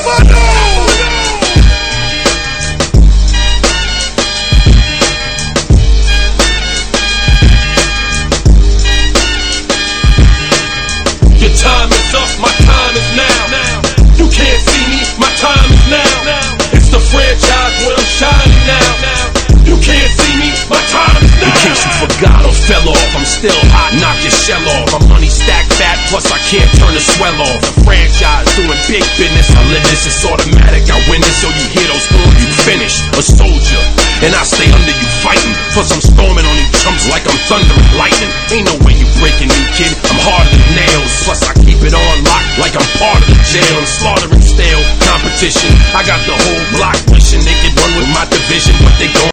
Your time is up, my time is now. You can't see me, my time is now. It's the franchise where I'm shining now. You can't see me, my time is now. In case you forgot or fell off, I'm still hot, knock your shell off. My money stacked fat, plus I can't turn the swell off. The franchise doing big business, I live this, it's automatic. I win this, so you hear those horns, you finish. A soldier, and I stay under you fighting. Plus I'm storming on these chumps like I'm thunder and lightning. Ain't no way you breaking me, kid, I'm harder than nails. Plus I keep it on lock like I'm part of the jail. I'm slaughtering stale competition. I got the whole block wishing they could run with my division, but they gon'